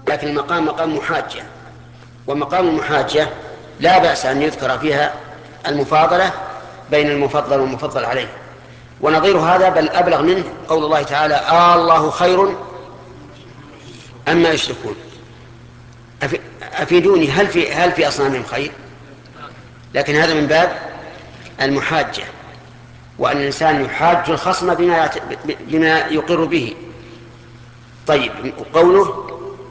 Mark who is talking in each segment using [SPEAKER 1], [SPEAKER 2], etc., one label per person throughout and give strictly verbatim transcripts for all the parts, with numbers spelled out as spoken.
[SPEAKER 1] لكن المقام مقام محاجة، ومقام المحاجة لا بأس أن يذكر فيها المفاضلة بين المفضل والمفضل عليه. ونظير هذا بل أبلغ منه قول الله تعالى: آه الله خير أما يشركون. أفيدوني، هل في هل في أصنامهم خير؟ لكن هذا من باب المحاجة، وأن الإنسان يحاج الخصم بما بما يقر به. طيب، قوله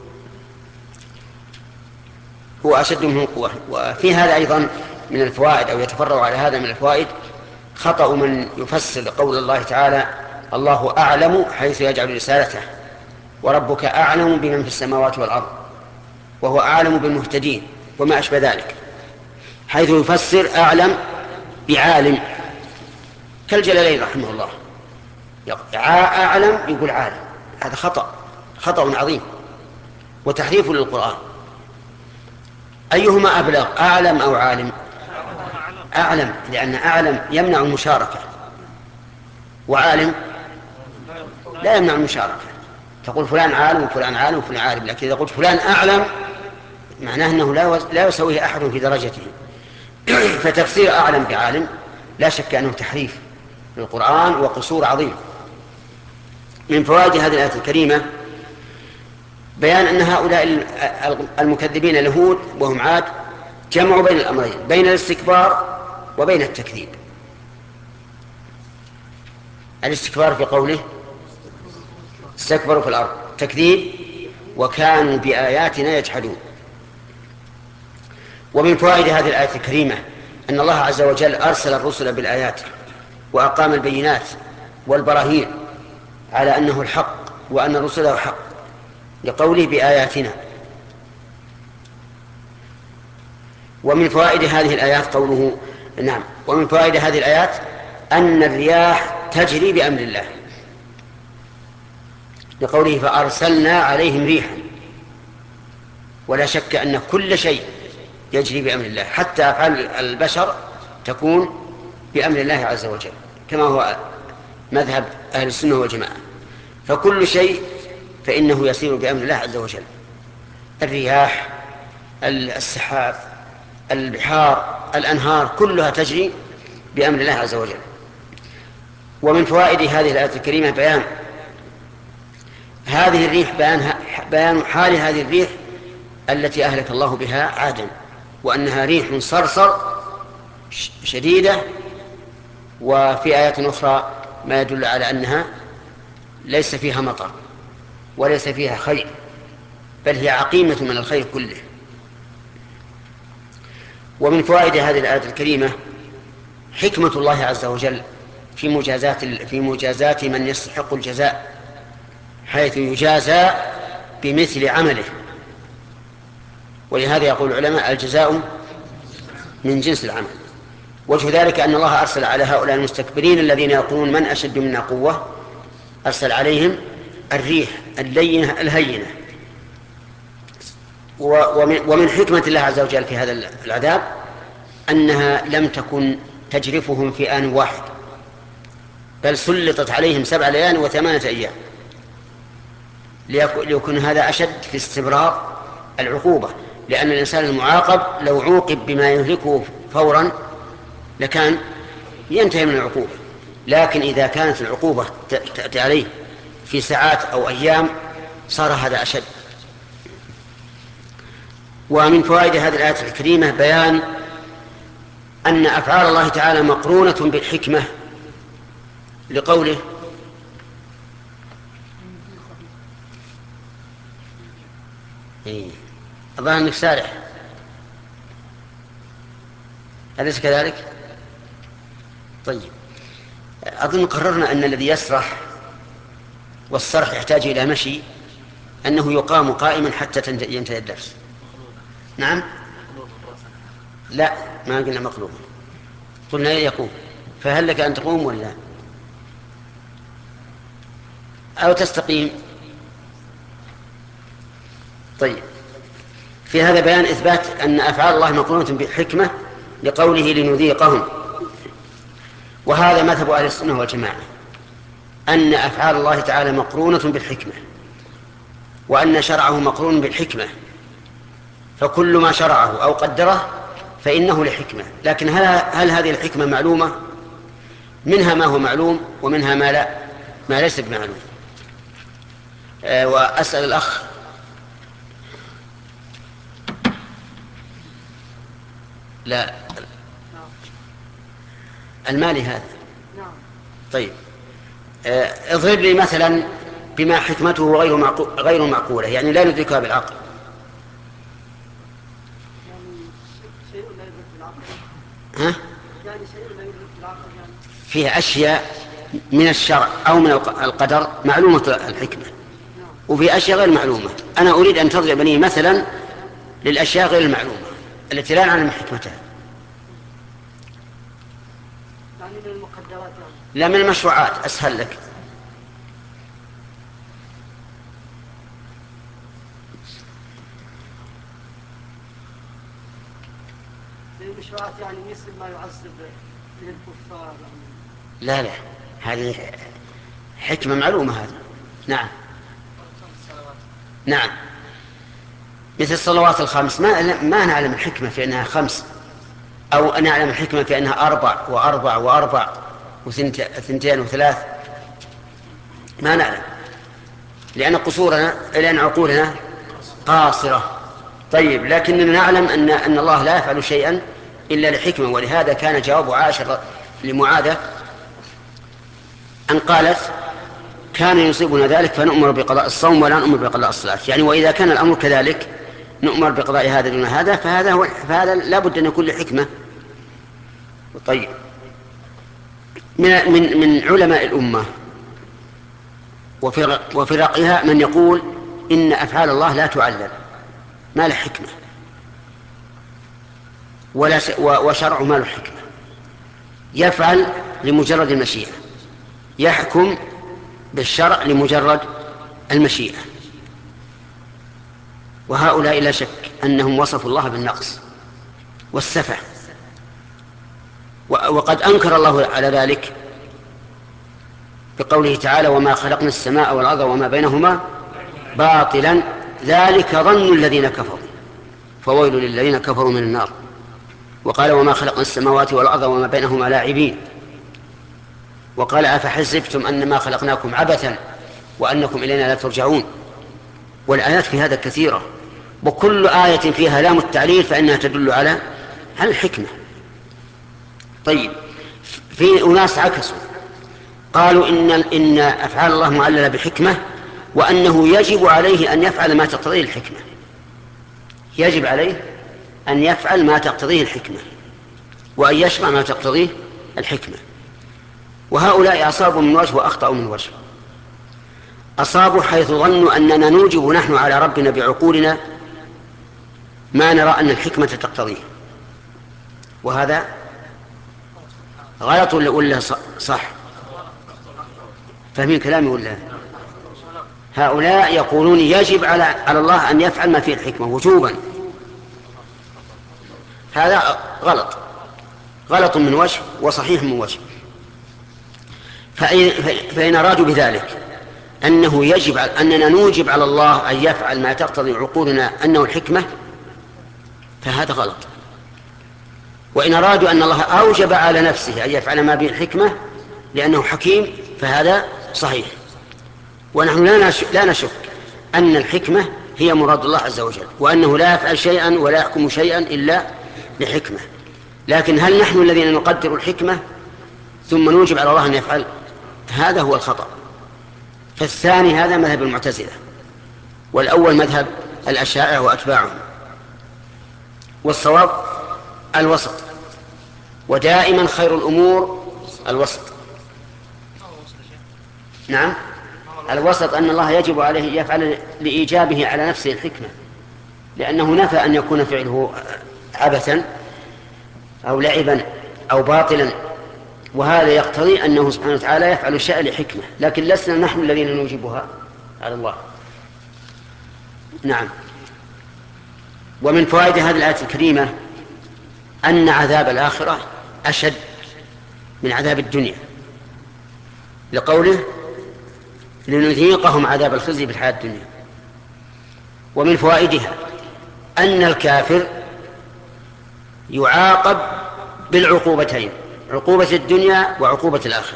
[SPEAKER 1] هو أشد منه قوة. وفي هذا أيضا من الفوائد، أو يتفرع على هذا من الفوائد، خطأ من يفسر قول الله تعالى: الله أعلم حيث يجعل رسالته، وربك أعلم بمن في السماوات والأرض، وهو أعلم بالمهتدين، وما أشبه ذلك، حيث يفسر أعلم بعالم، كالجلالين رحمه الله. أعلم يقول عالم، هذا خطأ خطأ عظيم وتحريف للقرآن. أيهما أبلغ، أعلم أو عالم؟ أعلم، لأن أعلم يمنع المشاركة، وعالم لا يمنع المشاركة. تقول فلان عالم وفلان عالم وفلان عالم، لكن إذا قلت فلان أعلم معناه أنه لا يسويه أحد في درجته. فتفسير أعلم بعالم لا شك أنه تحريف للقرآن وقصور عظيم. من فوائد هذه الآية الكريمة بيان أن هؤلاء المكذبين اليهود وهم عاد جمعوا بين الأمرين، بين الاستكبار وبين التكذيب. الاستكبار في قوله استكبروا في الأرض، تكذيب وكانوا بآياتنا يجحدون. ومن فوائد هذه الآية الكريمة أن الله عز وجل أرسل الرسل بالآيات وأقام البينات والبراهين على أنه الحق وأن رسله حق، لقوله بآياتنا. ومن فوائد هذه الآيات قوله نعم ومن فوائد هذه الآيات أن الرياح تجري بأمر الله، لقوله فأرسلنا عليهم ريحا. ولا شك أن كل شيء يجري بأمر الله، حتى أفعال البشر تكون بأمر الله عز وجل، كما هو مذهب أهل السنة والجماعة. فكل شيء فإنه يسير بأمر الله عز وجل، الرياح، السحاب، البحار، الأنهار، كلها تجري بأمر الله عز وجل. ومن فوائد هذه الآية الكريمة بيان هذه الريح، بيان, بيان حال هذه الريح التي أهلك الله بها عادا، وأنها ريح صرصر شديدة. وفي آيات أخرى ما يدل على أنها ليس فيها مطر وليس فيها خير، بل هي عقيمة من الخير كله. ومن فوائد هذه الآية الكريمة حكمة الله عز وجل في مجازات في مجازات من يستحق الجزاء، حيث يجازى بمثل عمله. ولهذا يقول العلماء الجزاء من جنس العمل. وجه ذلك أن الله أرسل على هؤلاء المستكبرين الذين يقولون من أشد منا قوة، أرسل عليهم الريح اللينة الهينة. ومن حكمة الله عز وجل في هذا العذاب أنها لم تكن تجرفهم في آن واحد، بل سلطت عليهم سبع ليال وثمانية أيام، ليكون هذا أشد في استمرار العقوبة. لأن الإنسان المعاقب لو عوقب بما يهلكه فورا لكان ينتهي من العقوبة، لكن إذا كانت العقوبة تأتي عليه في ساعات أو أيام صار هذا أشد. ومن فوائد هذه الآية الكريمة بيان أن أفعال الله تعالى مقرونة بالحكمة، لقوله إيه الظاهر أنك سارح، أليس كذلك؟ طيب، أظن قررنا أن الذي يسرح والسرح يحتاج إلى مشي أنه يقام قائما حتى ينتهي الدرس. نعم، لا ما قلنا مقلوب، قلنا يقوم. فهل لك أن تقوم ولا أو تستقيم؟ طيب، في هذا بيان إثبات أن أفعال الله مقرونة بالحكمة، لقوله لنذيقهم. وهذا مذهب أهل السنة والجماعة، أن أفعال الله تعالى مقرونة بالحكمة، وأن شرعه مقرون بالحكمة، فكل ما شرعه أو قدره فإنه لحكمة. لكن هل, هل هذه الحكمة معلومة؟ منها ما هو معلوم ومنها ما لا ما ليس بمعلوم. أه وأسأل الأخ لا المالي هذا. طيب أه اضرب لي مثلا بما حكمته غير معقول غير معقولة، يعني لا ندركها بالعقل. ها؟ فيها أشياء من الشرع أو من القدر معلومة الحكمة، وفي أشياء غير معلومة. أنا أريد أن تضرب لي مثلا للأشياء غير المعلومة التي لا نعلم حكمتها. يعني من المقدرات يعني. لا، من المشروعات أسهل لك. زي المشروعات يعني مثل ما يعذب للكفار. لا لا، هذه حكمة معلومة هذه. نعم نعم، مثل الصلوات الخمس ما ما نعلم الحكمة في أنها خمس، أو نعلم الحكمة في أنها أربع وأربع وأربع وثنتين وثلاث، ما نعلم، لأن قصورنا لأن عقولنا قاصرة. طيب، لكننا نعلم أن أن الله لا يفعل شيئا إلا لحكمة. ولهذا كان جواب عائشة لمعاذة أن قالت: كان يصيبنا ذلك فنؤمر بقضاء الصوم ولا نؤمر بقضاء الصلاة. يعني وإذا كان الأمر كذلك نؤمر بقضاء هذا دون هذا، فهذا هو فهذا لا بد أن يكون لحكمة. طيب، من من من علماء الأمة وفرق وفرقها من يقول إن أفعال الله لا تعلل، ما له حكمة، ولا ش... وشرعه ما له حكمة، يفعل لمجرد المشيئة، يحكم بالشرع لمجرد المشيئة. وهؤلاء لا شك أنهم وصفوا الله بالنقص والسفه، وقد أنكر الله على ذلك بقوله تعالى: وما خلقنا السماء والأرض وما بينهما باطلا ذلك ظن الذين كفروا فويل للذين كفروا من النار. وقال: وما خلقنا السماوات والأرض وما بينهما لاعبين. وقال: أفحسبتم أنما خلقناكم عبثا وأنكم إلينا لا ترجعون. والآيات في هذا كثيرة، وكل آية فيها لام التعليل فإنها تدل على على الحكمة. طيب، في أناس عكسوا قالوا إن إن أفعال الله معللة بحكمة، وأنه يجب عليه أن يفعل ما تقتضيه الحكمة، يجب عليه أن يفعل ما تقتضيه الحكمة وأن يشرع ما تقتضيه الحكمة. وهؤلاء أصابوا من وجه وأخطأوا من وجه. أصابوا حيث ظنوا أننا نوجب نحن على ربنا بعقولنا ما نرى أن الحكمة تقتضيه، وهذا غلط ولا صح؟ فاهمين كلامي ولا؟ هؤلاء يقولون يجب على على الله أن يفعل ما فيه الحكمة وجوبا. هذا غلط، غلط من وجه وصحيح من وجه. فإن أرادوا بذلك أنه يجب أننا نوجب على الله أن يفعل ما تقتضي عقولنا أنه الحكمة، فهذا غلط. وإن أرادوا أن الله أوجب على نفسه أن يفعل ما به الحكمة لأنه حكيم، فهذا صحيح. ونحن لا نشك أن الحكمة هي مراد الله عز وجل، وأنه لا يفعل شيئا ولا يحكم شيئا إلا بحكمة. لكن هل نحن الذين نقدر الحكمة ثم نوجب على الله أن يفعل؟ هذا هو الخطأ. فالثاني هذا مذهب المعتزلة، والأول مذهب الأشاعرة وأتباعهم. والصواب الوسط، ودائما خير الأمور الوسط. نعم، الوسط أن الله يجب عليه يفعل لإيجابه على نفسه الحكمة، لأنه نفى أن يكون فعله عبثا أو لعبا أو باطلا، وهذا يقتضي أنه سبحانه وتعالى يفعل الشيء لحكمة، لكن لسنا نحن الذين نوجبها على الله. نعم. ومن فوائد هذه الآية الكريمة أن عذاب الآخرة أشد من عذاب الدنيا، لقوله: لنذيقهم عذاب الخزي في الحياة الدنيا. ومن فوائدها أن الكافر يعاقب بالعقوبتين، عقوبة الدنيا وعقوبة الآخرة،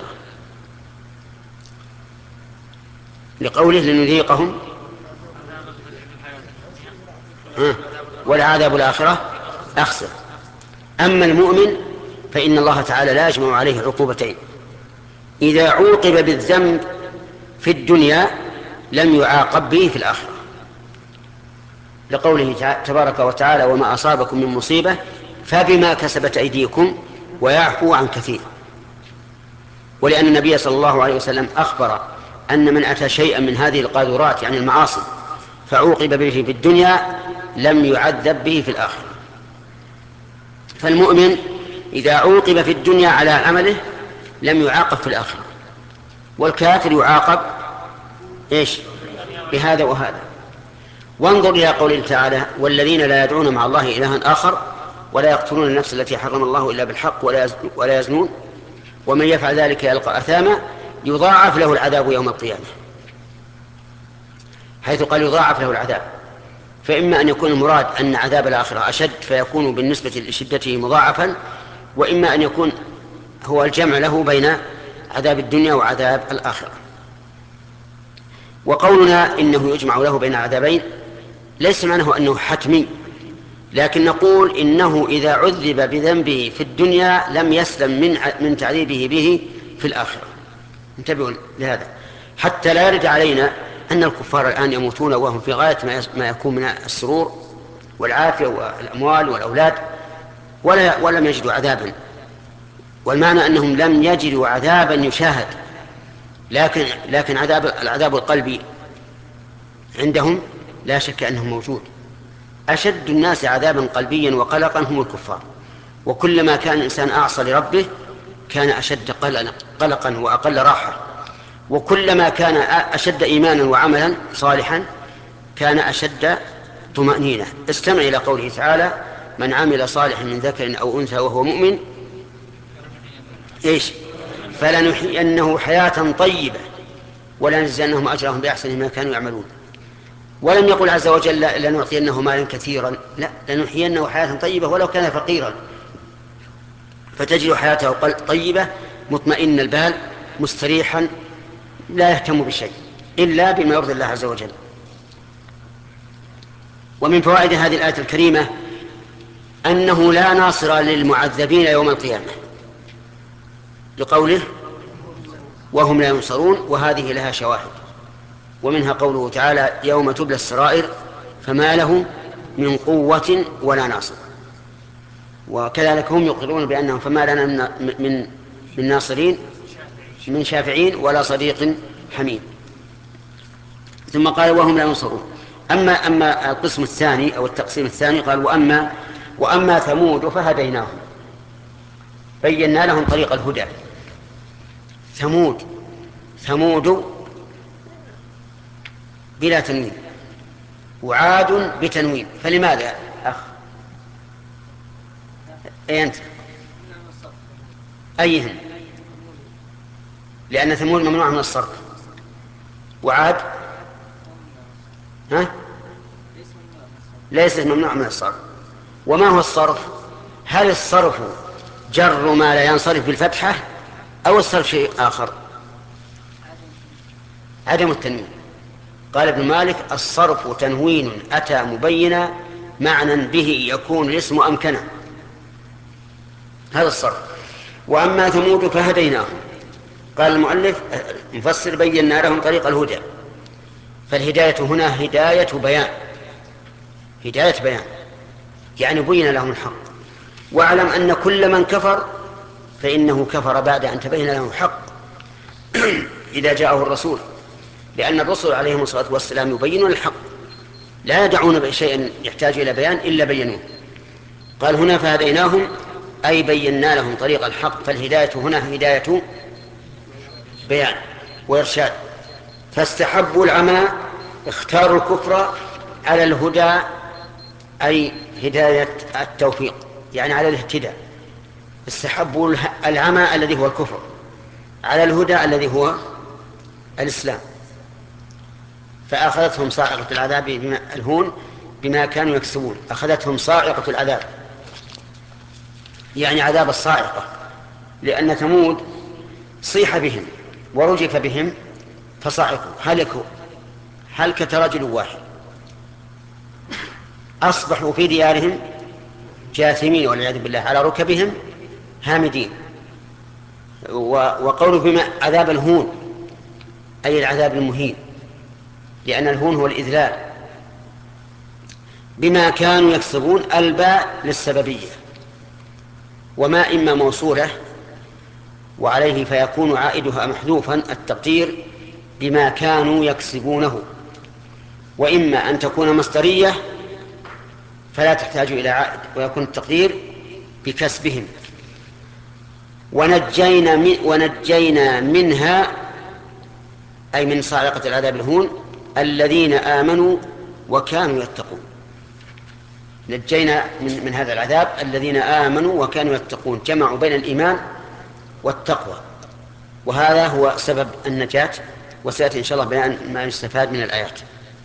[SPEAKER 1] لقوله لنذيقهم والعذاب الآخرة أخسر. أما المؤمن فإن الله تعالى لا يجمع عليه عقوبتين، إذا عوقب بالذنب في الدنيا لم يعاقب به في الآخرة، لقوله تبارك وتعالى وما أصابكم من مصيبة فبما كسبت أيديكم ويعفو عن كثير. ولأن النبي صلى الله عليه وسلم أخبر أن من أتى شيئا من هذه القاذورات يعني المعاصي فعوقب به في الدنيا لم يعذب به في الآخرة. فالمؤمن إذا عوقب في الدنيا على عمله لم يعاقب في الآخرة، والكافر يعاقب إيش بهذا وهذا. وانظر إلى قوله تعالى والذين لا يدعون مع الله إلها آخر ولا يقتلون النفس التي حرم الله إلا بالحق ولا يزنون ومن يفعل ذلك يلقى أثاما يضاعف له العذاب يوم القيامة، حيث قال يضاعف له العذاب، فإما أن يكون المراد أن عذاب الآخرة أشد فيكون بالنسبة لشدته مضاعفا، وإما أن يكون هو الجمع له بين عذاب الدنيا وعذاب الآخرة. وقولنا إنه يجمع له بين عذابين ليس معناه أنه حتمي، لكن نقول إنه إذا عذب بذنبه في الدنيا لم يسلم من من تعذيبه به في الآخرة. انتبهوا لهذا حتى لا يرد علينا أن الكفار الآن يموتون وهم في غاية ما يكون من السرور والعافية والأموال والأولاد ولا ولم يجدوا عذابا، والمعنى أنهم لم يجدوا عذابا يشاهد، لكن لكن عذاب العذاب القلبي عندهم لا شك أنه موجود. أشد الناس عذابا قلبيا وقلقا هم الكفار، وكلما كان الإنسان أعصى لربه كان أشد قلقا وأقل راحة، وكلما كان أشد إيمانا وعملا صالحا كان أشد طمأنينة. استمع إلى قوله تعالى من عمل صالحا من ذكر أو أنثى وهو مؤمن إيش فلنحيينه حياة طيبة ولنجزينهم أجرهم بأحسن ما كانوا يعملون. ولم يقل عز وجل لنعطينه مالا كثيرا، لا، لنحيينه حياة طيبة ولو كان فقيرا، فتجد حياته طيبة مطمئن البال مستريحا لا يهتم بشيء إلا بما يرضي الله عز وجل. ومن فوائد هذه الآية الكريمة أنه لا ناصر للمعذبين يوم القيامة، لقوله وهم لا ينصرون، وهذه لها شواهد، ومنها قوله تعالى يوم تبلى السرائر فما له من قوة ولا ناصر. وكذلك هم يقرون بأنهم فما لنا من, من, من ناصرين من شافعين ولا صديق حميم. ثم قال وهم لا ينصرون. أما, أما القسم الثاني أو التقسيم الثاني قال وأما, وأما ثمود فهديناهم بينا لهم طريق الهدى. ثمود ثمود بلا تنوين وعاد بتنوين، فلماذا أخ أي أنت أيهن؟ لأن ثمود ممنوع من الصرف وعاد ها؟ ليس ممنوع من الصرف. وما هو الصرف؟ هل الصرف جر ما لا ينصرف بالفتحة أو الصرف شيء آخر؟ عدم التنوين. قال ابن مالك الصرف تنوين أتى مبينا معنى به يكون الاسم أمكنه، هذا الصرف. وأما ثمود فهديناهم، قال المؤلف مفسر بينا لهم طريق الهدى، فالهداية هنا هداية بيان، هداية بيان يعني بين لهم الحق. واعلم أن كل من كفر فإنه كفر بعد أن تبين له الحق إذا جاءه الرسول، لأن الرسل عليهم الصلاة والسلام يبينون الحق، لا يدعون بشيء يحتاج إلى بيان إلا بينوه. قال هنا فهديناهم أي بينا لهم طريق الحق، فالهداية هنا هداية بيان وإرشاد. فاستحبوا العمى اختاروا الكفر على الهدى أي هداية التوفيق يعني على الاهتداء. استحبوا العمى الذي هو الكفر على الهدى الذي هو الإسلام. فأخذتهم صاعقة العذاب بما الهون بما كانوا يكسبون. أخذتهم صاعقة العذاب يعني عذاب الصاعقة، لأن ثمود صيح بهم ورجف بهم فصعقوا هلكوا هلكة رجل واحد، أصبحوا في ديارهم جاثمين والعياذ بالله على ركبهم هامدين. وقولوا بما عذاب الهون أي العذاب المهين، لأن الهون هو الإذلال. بما كانوا يكسبون الباء للسببية، وما إما موصولة وعليه فيكون عائدها محذوفا التقدير بما كانوا يكسبونه، وإما أن تكون مصدرية فلا تحتاج إلى عائد ويكون التقدير بكسبهم. ونجينا, من ونجينا منها أي من صاعقة العذاب الهون الذين آمنوا وكانوا يتقون. نجينا من, من هذا العذاب الذين آمنوا وكانوا يتقون، جمعوا بين الإيمان والتقوى، وهذا هو سبب النجاة. وسيأتي إن شاء الله بيان ما يستفاد من الآيات.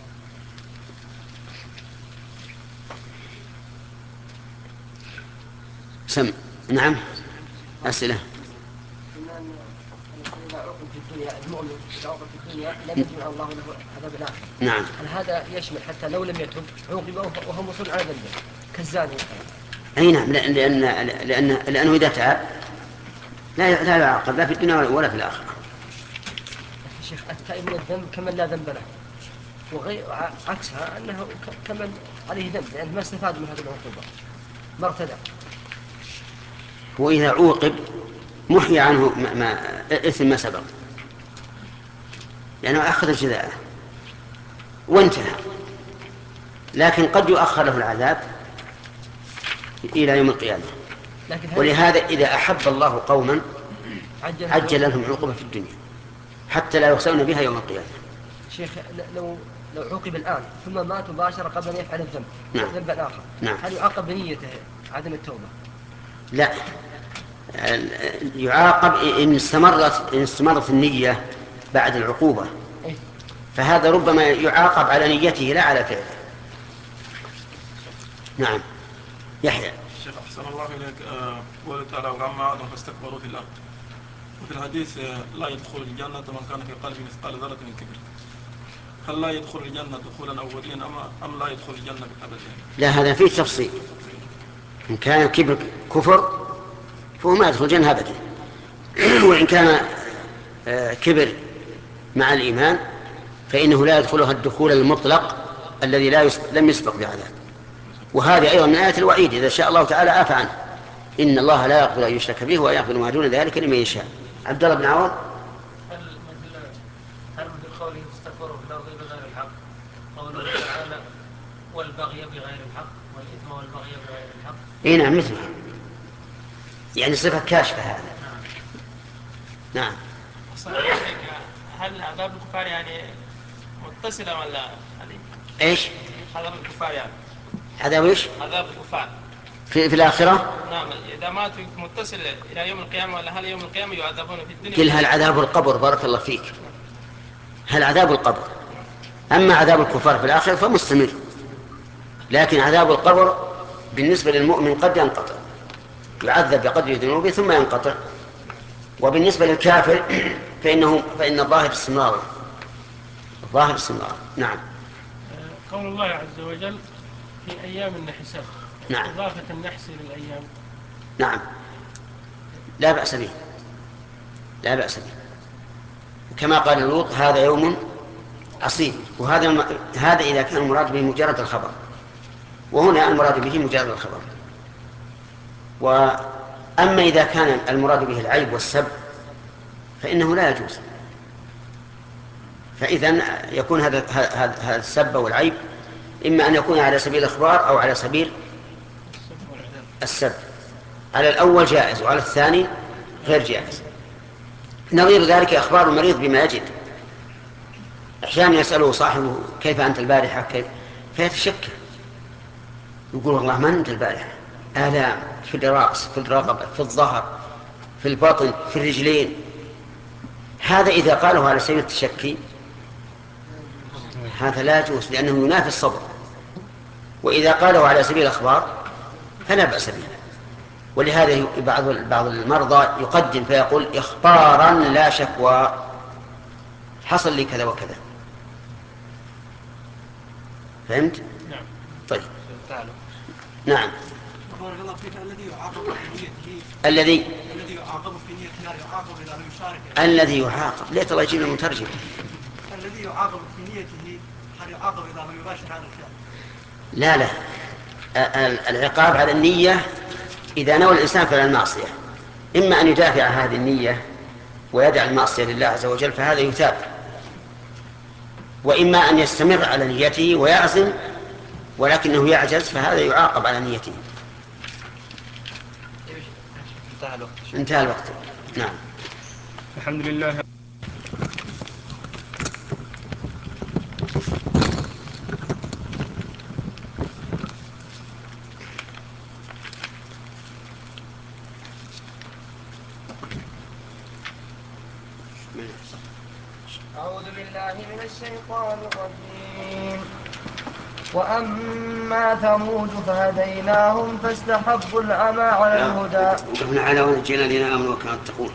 [SPEAKER 1] سم نعم أسئلة.
[SPEAKER 2] المؤمن إذا عوقب في الدنيا لم يجمع الله له عذاب الآخرة.
[SPEAKER 1] نعم.
[SPEAKER 2] هل هذا يشمل حتى لو لم يتب عوقب وهو مصر على ذنبه كالزاني؟
[SPEAKER 1] أي نعم، لأن لأن لأنه إذا تاب لا لا يعاقب لا في الدنيا ولا في الآخرة.
[SPEAKER 2] يا شيخ التائب من الذنب كمن لا ذنب له، وغير عكسها أنه كمن عليه ذنب لأنه ما استفاد من هذه العقوبة ما ارتدى.
[SPEAKER 1] وإذا عوقب محي عنه ما, ما إثم ما سبق، لأنه أخذ الجزاء وانتهى، لكن قد يؤخر له العذاب إلى يوم القيامة. ولهذا إذا أحب الله قوما عجل لهم عقوبة في الدنيا حتى لا يخسرون بها يوم القيامة.
[SPEAKER 2] شيخ لو لو عوقب الآن ثم مات مباشرة قبل أن يفعل الذنب
[SPEAKER 1] نعم.
[SPEAKER 2] ذنبا آخر،
[SPEAKER 1] نعم.
[SPEAKER 2] هل يعاقب بنيته عدم التوبة؟
[SPEAKER 1] لا، يعاقب إن استمرت إن استمرت النية بعد العقوبة، فهذا ربما يعاقب على نيته لا على فعله. نعم. يحيى.
[SPEAKER 3] الشيخ أحسن الله إليك، قوله تعالى وأما آدم فاستكبروا في الأرض، وفي الحديث لا يدخل الجنة من كان في قلبه مثقال ذرة من كبر. هل لا يدخل الجنة دخولا أوليا أم لا يدخل الجنة أبدا؟
[SPEAKER 1] لا، هذا فيه تفصيل. إن كان الكبر كفر فهو ما يدخل الجنة أبدا، وإن كان كبر مع الإيمان فإنه لا يدخلها الدخول المطلق الذي لا يسبق لم يسبق بعذاب. وهذه أيضا من آيات الوعيد إذا شاء الله تعالى عفى عنه، إن الله لا يغفر أن يشرك به ويغفر ما دون ذلك لمن يشاء. عبد الله بن عون.
[SPEAKER 4] هل مثل هل مثل قوله استكبروا في الأرض بغير الحق، قوله تعالى والبغي بغير الحق والإثم والبغي بغير الحق؟
[SPEAKER 1] إيه نعم مثلها، يعني صفة كاشفة هذا.
[SPEAKER 4] نعم.
[SPEAKER 1] نعم.
[SPEAKER 4] هل عذاب الكفار يعني متصلة ولا يعني
[SPEAKER 1] إيش؟
[SPEAKER 4] عذاب الكفار يعني
[SPEAKER 1] عذاب إيش؟
[SPEAKER 4] عذاب الكفار
[SPEAKER 1] في, في الآخرة؟
[SPEAKER 4] نعم، إذا ماتوا متصل إلى يوم القيامة، ولا هل يوم القيامة يعذبون في الدنيا؟
[SPEAKER 1] قل هل عذاب القبر، بارك الله فيك، هل عذاب القبر. أما عذاب الكفار في الآخرة فمستمر، لكن عذاب القبر بالنسبة للمؤمن قد ينقطع، يعذب بقدر ذنوبه ثم ينقطع. وبالنسبة للكافر فإنه فإن الظاهر استمرار، الظاهر استمرار. نعم.
[SPEAKER 4] قول الله عز وجل في أيام النحسات،
[SPEAKER 1] نعم.
[SPEAKER 4] إضافة النحس للأيام.
[SPEAKER 1] نعم، لا بأس به، لا بأس به، كما قال لوط هذا يوم عصيب. وهذا هذا إذا كان المراد به مجرد الخبر، وهنا المراد به مجرد الخبر. وأما إذا كان المراد به العيب والسب فإنه لا يجوز. فإذن يكون هذا هذا السب والعيب إما أن يكون على سبيل الإخبار أو على سبيل السب. على الأول جائز وعلى الثاني غير جائز. نظير ذلك أخبار المريض بما يجد. أحيانا يسأله صاحبه كيف أنت البارحة كيف، فيتشكى يقول والله ما أنت البارحة، آلام في الرأس في الرقبة في الظهر في البطن في الرجلين. هذا إذا قاله على سبيل التشكي هذا لا يجوز لأنه ينافي الصبر، وإذا قاله على سبيل الأخبار فلا بأس به. ولهذا بعض بعض المرضى يقدم فيقول إخبارا لا شكوى، حصل لي كذا وكذا. فهمت؟
[SPEAKER 3] نعم.
[SPEAKER 1] طيب.
[SPEAKER 2] تعالوا.
[SPEAKER 1] نعم.
[SPEAKER 5] بارك الله فيك. الذي يعاقب في نيته
[SPEAKER 1] الذي
[SPEAKER 5] الذي يعاقب في نيته هل يعاقب إذا لم يشارك؟
[SPEAKER 1] الذي يعاقب ليت الله يجيب المترجم.
[SPEAKER 5] الذي يعاقب في نيته هل يعاقب إذا لم يباشر هذا الفعل؟
[SPEAKER 1] لا لا، العقاب على النية إذا نوى الإنسان فعل المعصية، إما أن يدافع هذه النية ويدع المعصية لله عز وجل فهذا يثاب، وإما أن يستمر على نيته ويعزم ولكنه يعجز فهذا يعاقب على نيته.
[SPEAKER 2] انتهى الوقت.
[SPEAKER 1] انتهى الوقت. نعم.
[SPEAKER 3] الحمد لله.
[SPEAKER 2] أعوذ بالله من الشيطان الرجيم. وأما ثمود فهديناهم فاستحبوا العمى على الهدى.
[SPEAKER 1] وقفنا على ونجينا الذين آمنوا وكانوا يتقون.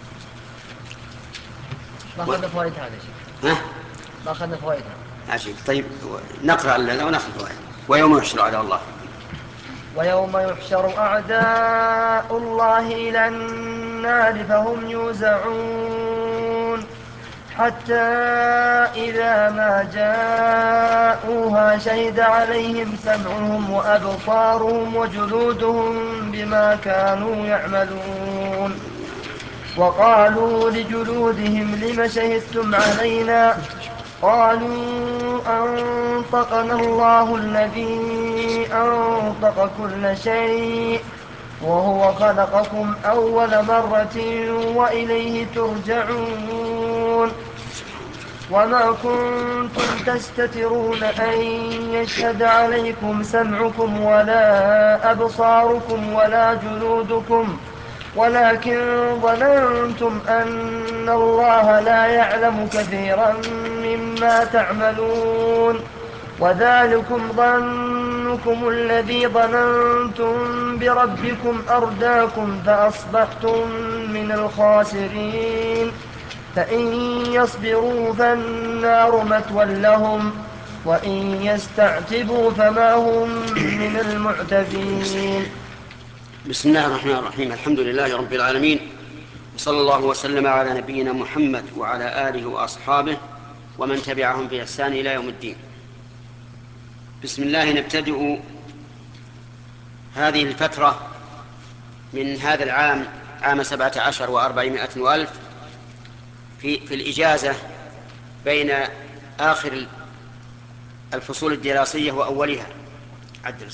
[SPEAKER 2] ما أخذنا فوائد هذا يا شيخ.
[SPEAKER 1] ها؟
[SPEAKER 2] ما أخذنا فوائدها.
[SPEAKER 1] عجيب. طيب نقرأ هذا ونأخذ فوائد. ويوم يحشر أعداء الله.
[SPEAKER 2] ويوم يحشر أعداء الله إلى النار فهم يوزعون حتى إذا ما جاءوها شهد عليهم سمعهم وأبصارهم وجلودهم بما كانوا يعملون. وقالوا لجلودهم لم شهدتم علينا؟ قالوا أنطقنا الله الذي أنطق كل شيء وهو خلقكم أول مرة وإليه ترجعون. وما كنتم تستترون أن يشهد عليكم سمعكم ولا أبصاركم ولا جلودكم ولكن ظننتم أن الله لا يعلم كثيرا مما تعملون وذلكم ظنكم الذي ظننتم بربكم أرداكم فأصبحتم من الخاسرين. فإن يصبروا فالنار مثوى لهم وإن يستعتبوا فما هم من المعتبين.
[SPEAKER 1] بسم الله الرحمن الرحيم. الحمد لله رب العالمين، وصلى الله وسلم على نبينا محمد وعلى آله وأصحابه ومن تبعهم بإحسان إلى يوم الدين. بسم الله نبتدئ هذه الفترة من هذا العام، عام سبعة عشر وأربعمائة وألف، في, في الإجازة بين آخر الفصول الدراسية وأولها. عدل.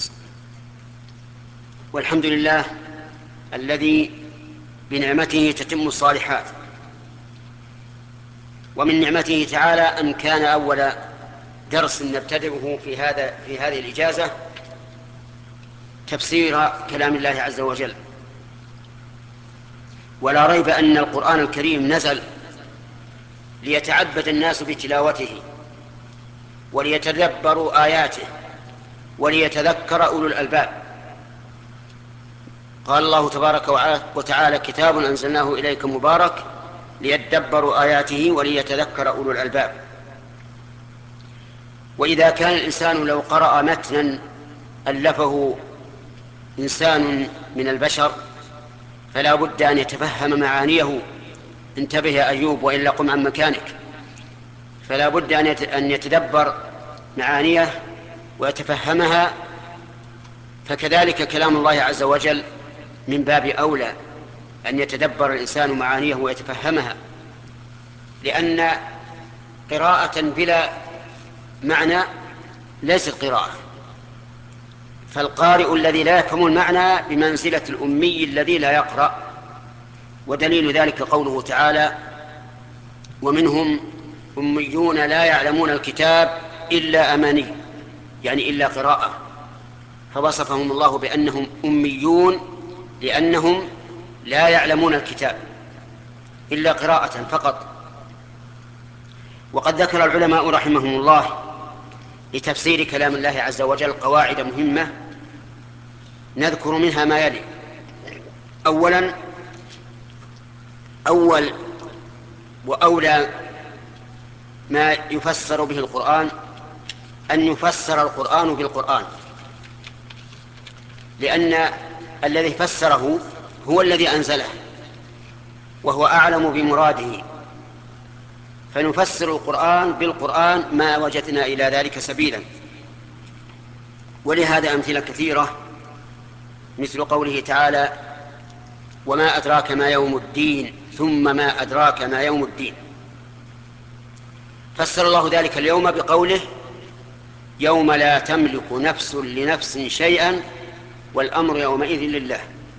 [SPEAKER 1] والحمد لله الذي بنعمته تتم الصالحات، ومن نعمته تعالى أن كان أول درس نبتدئه في هذا في هذه الإجازة تفسير كلام الله عز وجل. ولا ريب أن القرآن الكريم نزل ليتعبد الناس بتلاوته وليتدبروا آياته وليتذكر أولو الألباب. قال الله تبارك وتعالى: كتاب أنزلناه إليك مبارك ليتدبروا آياته وليتذكر أولو الألباب. وإذا كان الإنسان لو قرأ متنا ألفه إنسان من البشر فلا بد أن يتفهم معانيه. انتبه يا أيوب وإلا قم عن مكانك. فلا بد أن يتدبر معانيه ويتفهمها. فكذلك كلام الله عز وجل من باب أولى أن يتدبر الإنسان معانيه ويتفهمها، لأن قراءة بلا معنى ليست قراءة. فالقارئ الذي لا يفهم المعنى بمنزلة الأمي الذي لا يقرأ. ودليل ذلك قوله تعالى: ومنهم أميون لا يعلمون الكتاب إلا أماني، يعني إلا قراءة. فوصفهم الله بأنهم أميون لأنهم لا يعلمون الكتاب إلا قراءة فقط. وقد ذكر العلماء رحمهم الله لتفسير كلام الله عز وجل قواعد مهمة نذكر منها ما يلي. أولا، أول وأولى ما يفسر به القرآن أن يفسر القرآن بالقرآن، لأن الذي فسره هو الذي أنزله وهو أعلم بمراده، فنفسر القرآن بالقرآن ما وجدنا إلى ذلك سبيلا. ولهذا أمثلة كثيرة، مثل قوله تعالى: وما أدراك ما يوم الدين، ثم ما أدراك ما يوم الدين. فسر الله ذلك اليوم بقوله: يوم لا تملك نفس لنفس شيئا والأمر يومئذ لله.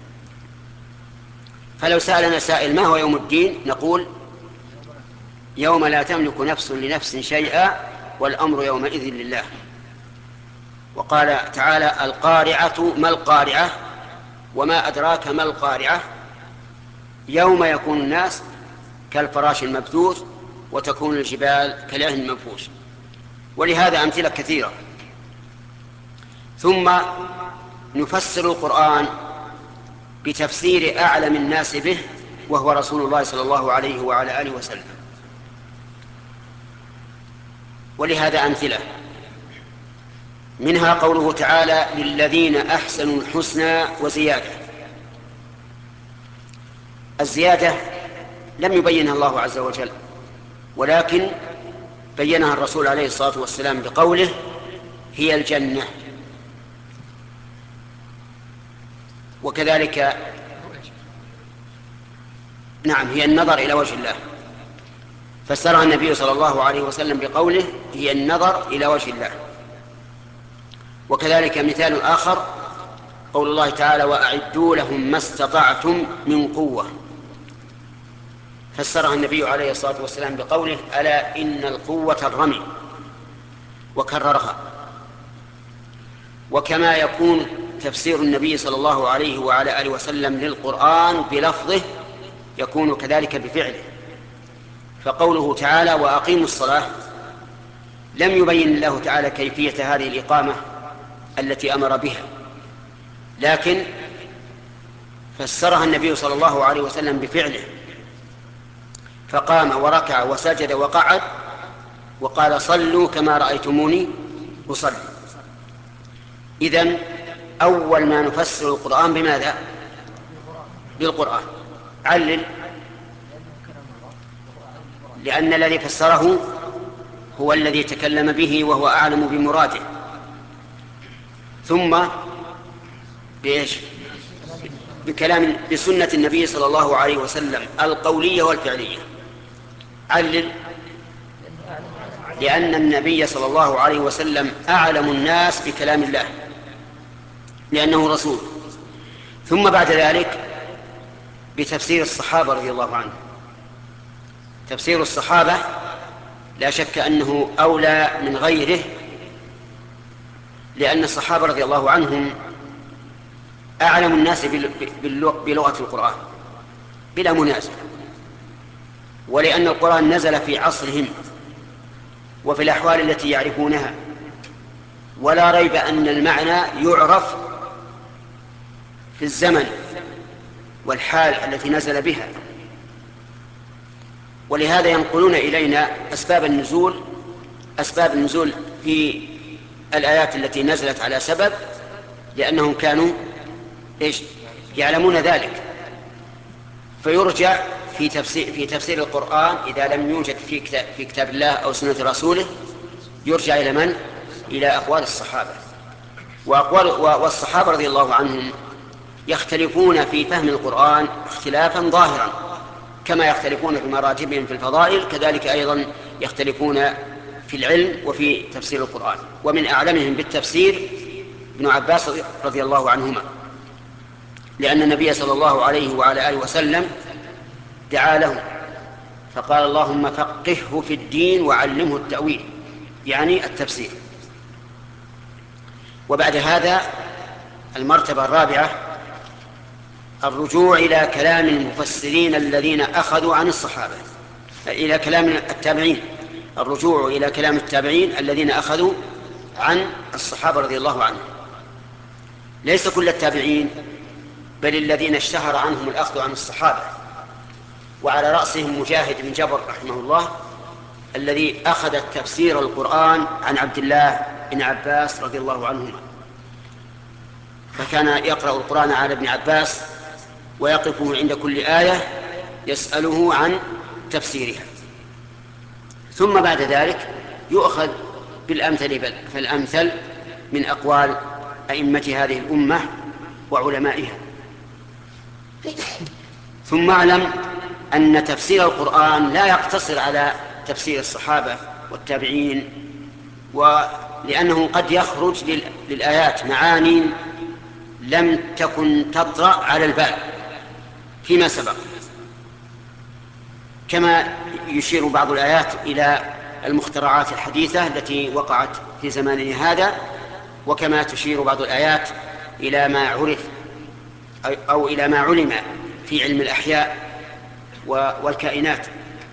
[SPEAKER 1] فلو سألنا سائل: ما هو يوم الدين؟ نقول: يوم لا تملك نفس لنفس شيئا والأمر يومئذ لله. وقال تعالى: القارعة ما القارعة وما أدراك ما القارعة يوم يكون الناس كالفراش المبثوث وتكون الجبال كالعهن المنفوش. ولهذا أمثلة كثيرة. ثم نفسر القرآن بتفسير أعلم الناس به وهو رسول الله صلى الله عليه وعلى آله وسلم. ولهذا أمثلة منها قوله تعالى: للذين أحسنوا الحسنى وزيادة. الزيادة لم يبينها الله عز وجل، ولكن بينها الرسول عليه الصلاة والسلام بقوله: هي الجنة. وكذلك نعم هي النظر إلى وجه الله، فسرها النبي صلى الله عليه وسلم بقوله: هي النظر إلى وجه الله. وكذلك مثال آخر قول الله تعالى: وأعدوا لهم ما استطعتم من قوة. فسرها النبي عليه الصلاة والسلام بقوله: ألا إن القوة الرمي، وكررها. وكما يكون تفسير النبي صلى الله عليه وعلى آله وسلم للقرآن بلفظه يكون كذلك بفعله. فقوله تعالى: وأقيموا الصلاة لم يبين الله تعالى كيفية هذه الإقامة التي أمر بها، لكن فسرها النبي صلى الله عليه وسلم بفعله، فقام وركع وسجد وقعد وقال: صلوا كما رأيتموني أصلي. إذن أول ما نفسر القرآن بماذا؟ بالقرآن. علل: لأن الذي فسره هو الذي تكلم به وهو أعلم بمراده. ثم بإيش؟ بكلام بسنة النبي صلى الله عليه وسلم القولية والفعلية. علل: لأن النبي صلى الله عليه وسلم أعلم الناس بكلام الله لأنه رسول. ثم بعد ذلك بتفسير الصحابة رضي الله عنهم. تفسير الصحابة لا شك أنه أولى من غيره، لأن الصحابة رضي الله عنهم أعلم الناس بلغة القرآن بلا منازع، ولأن القرآن نزل في عصرهم وفي الأحوال التي يعرفونها، ولا ريب أن المعنى يعرف في الزمن والحال التي نزل بها. ولهذا ينقلون إلينا أسباب النزول أسباب النزول في الآيات التي نزلت على سبب، لأنهم كانوا إيش؟ يعلمون ذلك. فيرجع في تفسير في تفسير القرآن إذا لم يوجد في كتاب, في كتاب الله أو سنة رسوله، يرجع إلى من؟ إلى أقوال الصحابة. وأقوال والصحابة رضي الله عنهم يختلفون في فهم القرآن اختلافا ظاهرا، كما يختلفون في مراتبهم في الفضائل، كذلك أيضا يختلفون في العلم وفي تفسير القرآن. ومن أعلمهم بالتفسير ابن عباس رضي الله عنهما، لأن النبي صلى الله عليه وعلى آله وسلم دعا له فقال: اللهم فقهه في الدين وعلمه التأويل، يعني التفسير. وبعد هذا المرتبة الرابعة الرجوع إلى كلام المفسرين الذين أخذوا عن الصحابة، إلى كلام التابعين، الرجوع إلى كلام التابعين الذين أخذوا عن الصحابة رضي الله عنهم، ليس كل التابعين، بل الذين اشتهر عنهم الأخذ عن الصحابة، وعلى رأسهم مجاهد بن جبر رحمه الله الذي أخذ تفسير القرآن عن عبد الله بن عباس رضي الله عنهما، فكان يقرأ القرآن على ابن عباس ويقف عند كل آية يسأله عن تفسيرها، ثم بعد ذلك يؤخذ بالأمثل فالأمثل من أقوال أئمة هذه الأمة وعلمائها. ثم اعلم أن تفسير القرآن لا يقتصر على تفسير الصحابة والتابعين، ولأنه قد يخرج للآيات معاني لم تكن تطرأ على البال فيما سبق، كما يشير بعض الآيات إلى المخترعات الحديثة التي وقعت في زماننا هذا، وكما تشير بعض الآيات إلى ما عرف أو إلى ما علم في علم الأحياء والكائنات،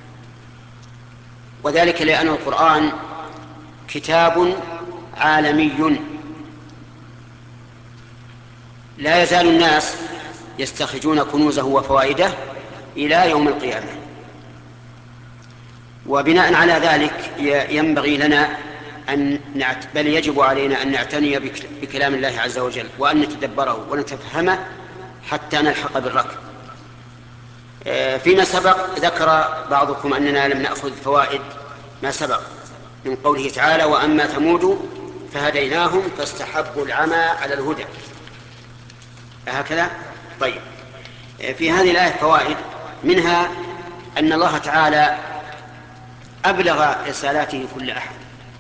[SPEAKER 1] وذلك لأن القرآن كتاب عالمي لا يزال الناس يستخرجون كنوزه وفوائده إلى يوم القيامة. وبناء على ذلك ينبغي لنا أن نعت... بل يجب علينا أن نعتني بكلام الله عز وجل وأن نتدبره ونتفهمه حتى نلحق بالركب. فيما سبق ذكر بعضكم أننا لم نأخذ فوائد ما سبق من قوله تعالى: وأما ثمود فهديناهم فاستحبوا العمى على الهدى. هكذا. طيب، في هذه الآية فوائد، منها أن الله تعالى أبلغ رسالاته كل أحد،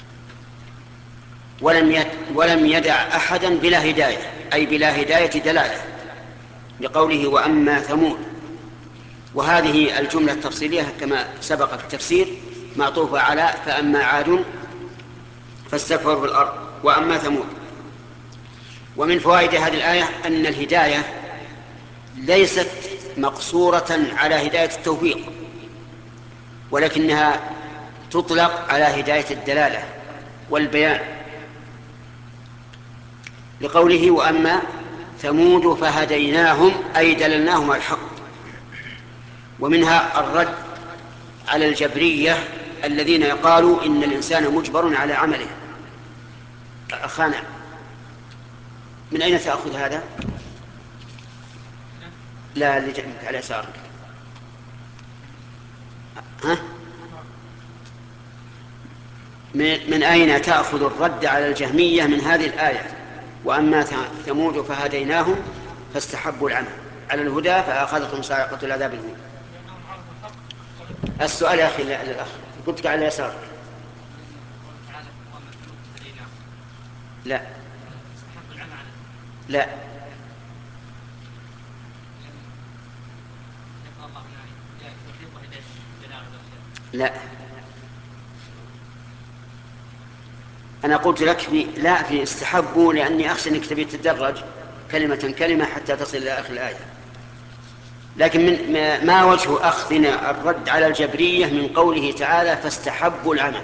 [SPEAKER 1] ولم ولم يدع أحدا بلا هداية، أي بلا هداية دلالة، بقوله وأما ثمود. وهذه الجملة التفصيلية كما سبق في التفسير معطوفة على فأما عاد فاستكبروا في الأرض وأما ثمود. ومن فوائد هذه الآية أن الهداية ليست مقصورة على هداية التوفيق، ولكنها تطلق على هداية الدلالة والبيان، لقوله وأما ثمود فهديناهم أي دللناهم على الحق. ومنها الرد على الجبرية الذين يقالوا إن الإنسان مجبر على عمله. أخانا، من أين تأخذ هذا؟ لا، اللي جنبك على يسارك. ها؟ من أين تأخذ الرد على الجهمية من هذه الآية؟ وأما ثمود فهديناهم فاستحبوا العمى على الهدى فأخذتهم صاعقة العذاب الهون. السؤال يا أخي للأخ، قلت على اليسار. لا لا لا، أنا قلت لك في لا في استحبوا، لأني أخشى أنك تبي تتدرج كلمة كلمة حتى تصل إلى آخر الآية. لكن من ما وجه أخذنا الرد على الجبرية من قوله تعالى فاستحبوا العمى؟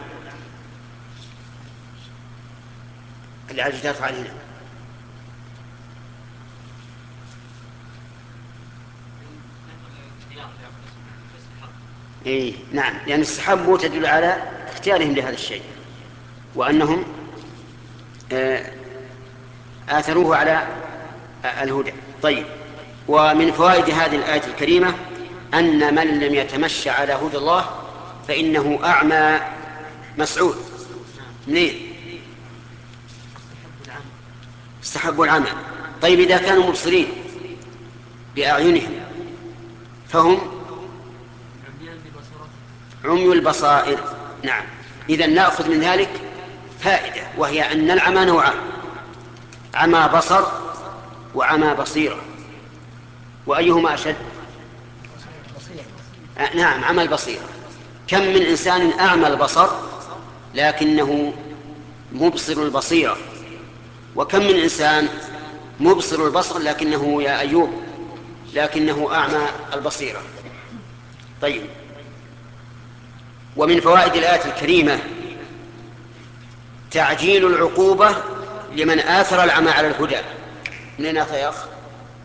[SPEAKER 1] اللي عايز ترفع هنا. إيه نعم، لأن يعني استحبوا تدل على اختيارهم لهذا الشيء، وأنهم آثروه على الهدى. طيب، ومن فوائد هذه الآية الكريمة أن من لم يتمشى على هدى الله فإنه أعمى مسعود. منين؟ استحبوا العمى. طيب، إذا كانوا مبصرين بأعينهم فهم عمي البصائر. نعم، إذن نأخذ من ذلك فائدة، وهي أن العمى نوعان: عمى بصر وعمى بصيرة. وأيهما أشد؟ آه نعم، عمى البصيرة. كم من إنسان أعمى البصر لكنه مبصر البصيرة، وكم من إنسان مبصر البصر لكنه يا أيوب لكنه أعمى البصيرة. طيب، ومن فوائد الآية الكريمة تعجيل العقوبة لمن آثر العمى على الهدى. من أين نأخذ يا أخ؟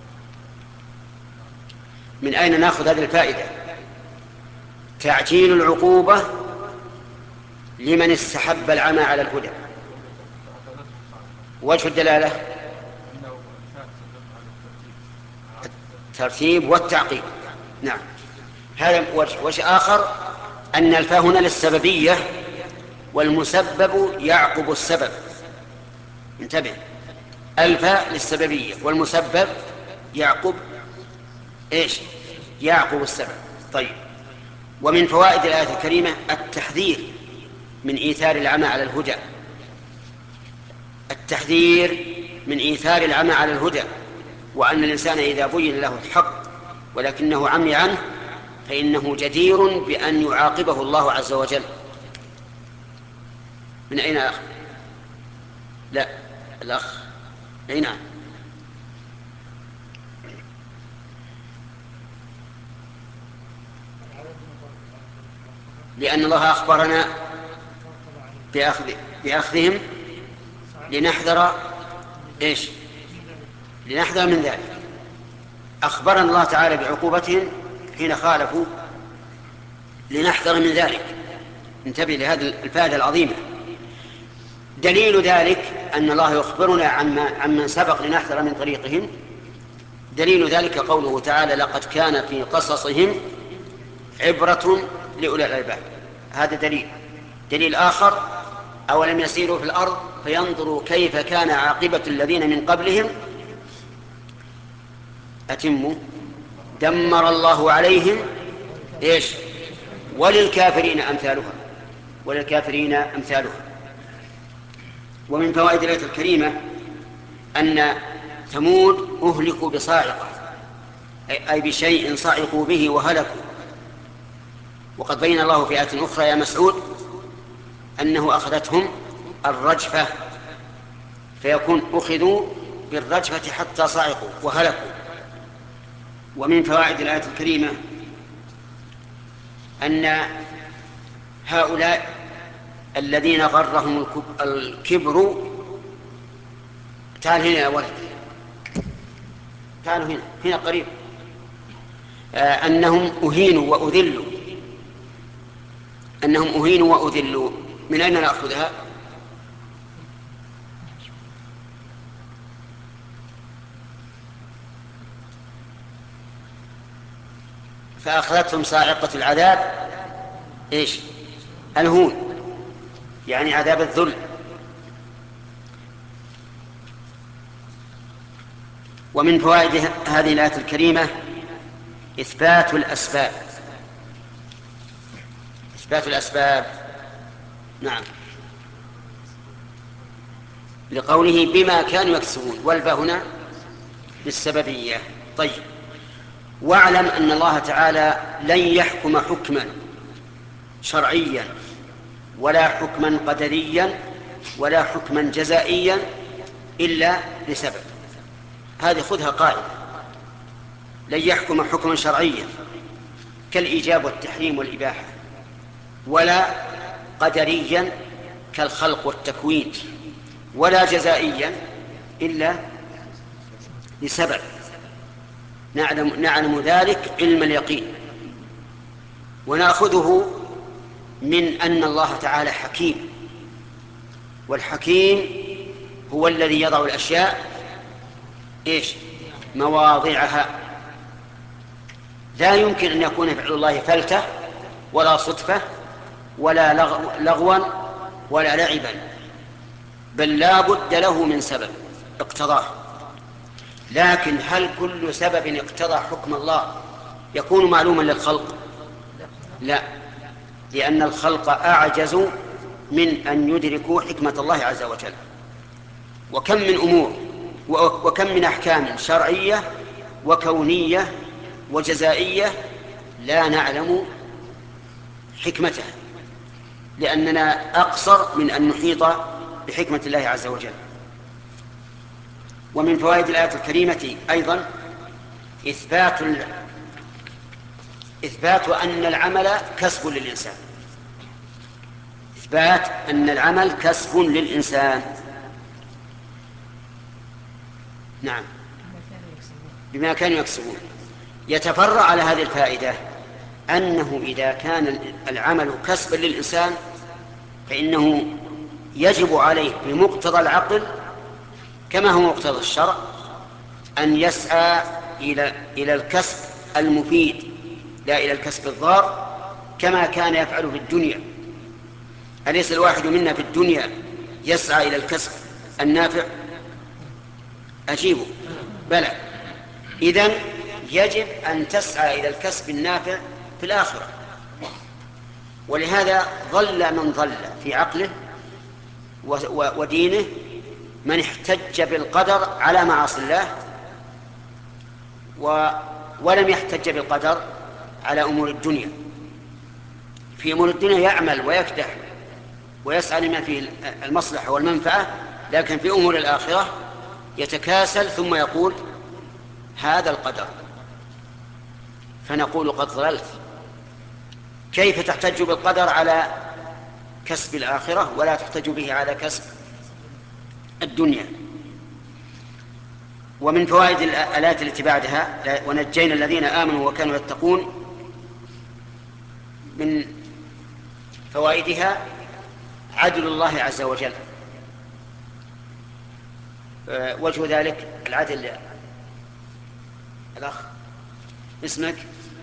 [SPEAKER 1] من أين نأخذ هذه الفائدة؟ تعجيل العقوبة لمن استحب العمى على الهدى. وجه الدلالة الترتيب والتعقيب. نعم، هذا وجه. وجه آخر أن الفاء هنا للسببية، والمسبب يعقب السبب. انتبه، الفاء للسببية والمسبب يعقب ايش؟ يعقب السبب. طيب، ومن فوائد الآية الكريمة التحذير من إيثار العمى على الهدى. التحذير من إيثار العمى على الهدى، وأن الإنسان إذا بين له الحق ولكنه عمي عنه فإنه جدير بأن يعاقبه الله عز وجل. من أين أخ؟ لا، الأخ أين؟ لأن الله أخبرنا بأخذ بأخذهم لنحذر إيش؟ لنحذر من ذلك. أخبرنا الله تعالى بعقوبتهم حين خالفوا لنحذر من ذلك. انتبه لهذه الفائدة العظيمة. دليل ذلك أن الله يخبرنا عمن سبق لنحذر من طريقهم. دليل ذلك قوله تعالى لقد كان في قصصهم عبرة لأولي الألباب. هذا دليل. دليل آخر أولم يسيروا في الأرض فينظروا كيف كان عاقبة الذين من قبلهم أتموا دمر الله عليهم إيش وللكافرين أمثالها وللكافرين أمثالها. ومن فوائد الآية الكريمة أن ثمود أهلكوا بصاعقة، أي بشيء صعقوا به وهلكوا. وقد بين الله في آية أخرى يا مسعود أنه أخذتهم الرجفة، فيكون أخذوا بالرجفة حتى صعقوا وهلكوا. ومن فوائد الآية الكريمة أن هؤلاء الذين غرهم الكبر، تعال هنا يا ولد، تعالوا هنا هنا قريب، آه أنهم أهينوا وأذلوا أنهم أهينوا وأذلوا. من أين نأخذها؟ فأخذتهم صاعقة العذاب إيش؟ الهون، يعني عذاب الذل. ومن فوائد هذه الآية الكريمة إثبات الأسباب. إثبات الأسباب، نعم، لقوله بما كانوا يكسبون، والباء هنا بالسببية. طيب، واعلم أن الله تعالى لن يحكم حكما شرعيا ولا حكما قدريا ولا حكما جزائيا إلا لسبب. هذه خذها قاعدة. لن يحكم حكما شرعيا كالإيجاب والتحريم والإباحة، ولا قدريا كالخلق والتكوين، ولا جزائيا إلا لسبب. نعلم, نعلم ذلك علم اليقين، ونأخذه من أن الله تعالى حكيم، والحكيم هو الذي يضع الأشياء إيش؟ مواضعها. لا يمكن أن يكون فعل الله فلتة ولا صدفة ولا لغوا ولا لعبا، بل لا بد له من سبب اقتضاه. لكن هل كل سبب اقتضى حكم الله يكون معلوما للخلق؟ لا، لأن الخلق أعجز من أن يدركوا حكمة الله عز وجل. وكم من أمور وكم من أحكام شرعية وكونية وجزائية لا نعلم حكمتها، لأننا أقصر من أن نحيط بحكمة الله عز وجل. ومن فوائد الآية الكريمة أيضا إثبات ال... إثبات أن العمل كسب للإنسان. إثبات أن العمل كسب للإنسان. نعم، بما كانوا يكسبون. يتفرع على هذه الفائدة أنه إذا كان العمل كسبا للإنسان فإنه يجب عليه بمقتضى العقل كما هو مقتضى الشرع أن يسعى إلى إلى الكسب المفيد لا إلى الكسب الضار، كما كان يفعل في الدنيا. أليس الواحد منا في الدنيا يسعى إلى الكسب النافع؟ أجيبه بلى. إذن يجب أن تسعى إلى الكسب النافع في الآخرة. ولهذا ظل من ظل في عقله ودينه من احتج بالقدر على معاصي الله ولم يحتج بالقدر على أمور الدنيا. في أمور الدنيا يعمل ويكدح ويسعى لما فيه المصلحة والمنفعة، لكن في أمور الآخرة يتكاسل ثم يقول هذا القدر، فنقول قد ضللت. كيف تحتج بالقدر على كسب الآخرة ولا تحتج به على كسب الدنيا؟ ومن فوائد الآيات التي بعدها ونجينا الذين آمنوا وكانوا يتقون، من فوائدها عدل الله عز وجل. وجه ذلك العدل. الأخ اسمك؟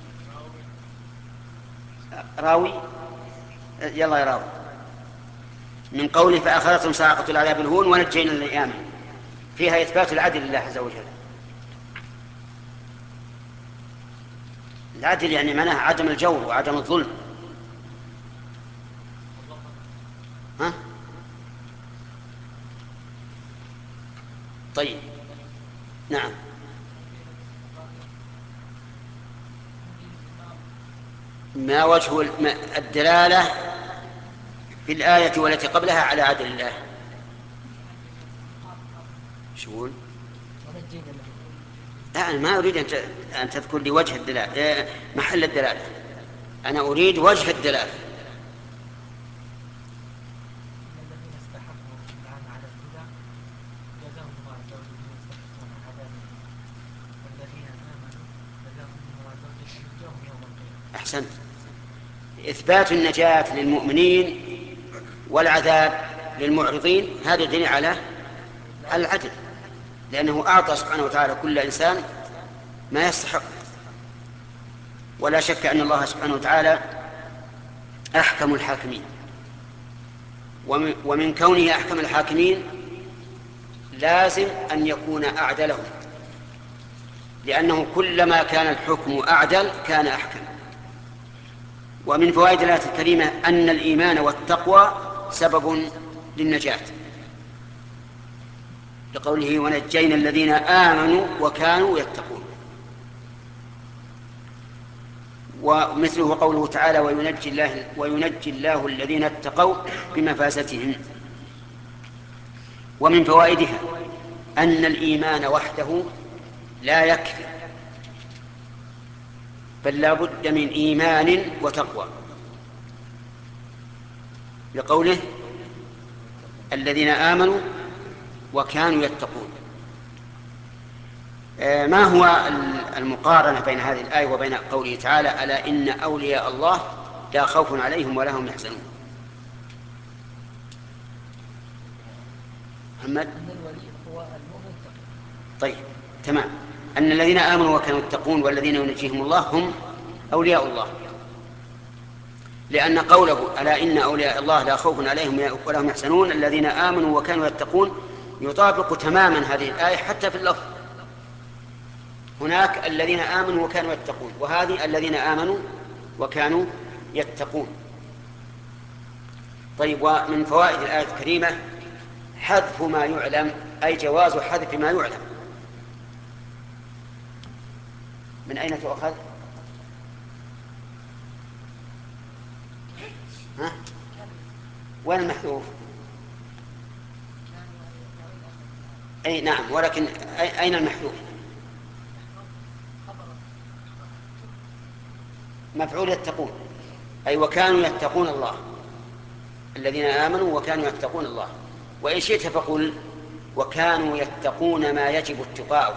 [SPEAKER 1] راوي. يلا يا راوي. من قوله فأخذتهم صاعقة العذاب الهون ونجينا الذين آمنوا، فيها إثبات العدل لله عز وجل. العدل يعني معناه عدم الجور وعدم الظلم. ها؟ طيب، نعم. ما وجه الدلالة في الآية والتي قبلها على عدل الله؟ شو؟ لا، أنا ما أريد أن تذكر لي وجه الدلالة، محل الدلالة. أنا أريد وجه الدلالة. أحسنت. إثبات النجاة للمؤمنين والعذاب للمعرضين، هذا دليل على العدل، لأنه أعطى سبحانه وتعالى كل إنسان ما يستحق. ولا شك أن الله سبحانه وتعالى أحكم الحاكمين، ومن كونه أحكم الحاكمين لازم أن يكون أعدلهم، لأنه كلما كان الحكم أعدل كان أحكم. ومن فوائد الآية الكريمة أن الإيمان والتقوى سبب للنجاة، لقوله ونجينا الذين آمنوا وكانوا يتقون. ومثله قوله تعالى وينجي الله, وينجي الله الذين اتقوا بمفازتهم. ومن فوائدها أن الإيمان وحده لا يكفي، بل لا بد من إيمان وتقوى، لقوله الذين آمنوا وكانوا يتقون. ما هو المقارنة بين هذه الآية وبين قوله تعالى ألا إن أولياء الله لا خوف عليهم ولا هم يحزنون؟ محمد. طيب، تمام. أن الذين آمنوا وكانوا يتقون والذين ينجيهم الله هم أولياء الله، لأن قوله ألا إن أولياء الله لا خوف عليهم ولا هم يحزنون الذين آمنوا وكانوا يتقون يطابق تماما هذه الآية حتى في اللفظ. هناك الذين آمنوا وكانوا يتقون، وهذه الذين آمنوا وكانوا يتقون. طيب، ومن فوائد الآية الكريمة حذف ما يعلم، أي جواز حذف ما يعلم. من أين تؤخذ؟ ها؟ وين المحذوف؟ أي نعم، ولكن أين المحذوف؟ مفعول يتقون، أي وكانوا يتقون الله. الذين آمنوا وكانوا يتقون الله. وإن شئت فقل وكانوا يتقون ما يجب اتقاؤه،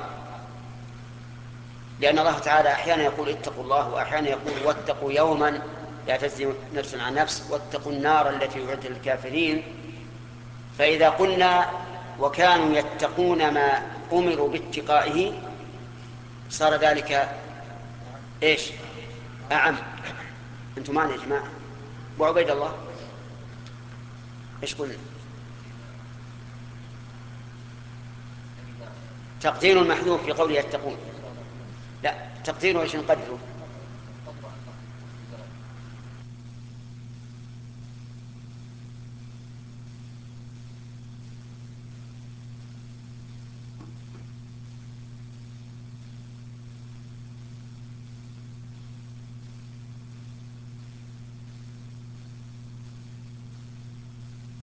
[SPEAKER 1] لأن الله تعالى أحيانا يقول اتقوا الله، وأحيانا يقول واتقوا يوما لا تجزي نفس عن نفس، واتقوا النار التي أعدت للكافرين. فإذا قلنا وكانوا يتقون ما أمروا باتقائه صار ذلك إيش؟ أعم. أنتم معنا يا جماعة؟ وعبيد الله إيش قلنا؟ تقدير المحذوف في قوله يتقون، لا تقديره إيش نقدره؟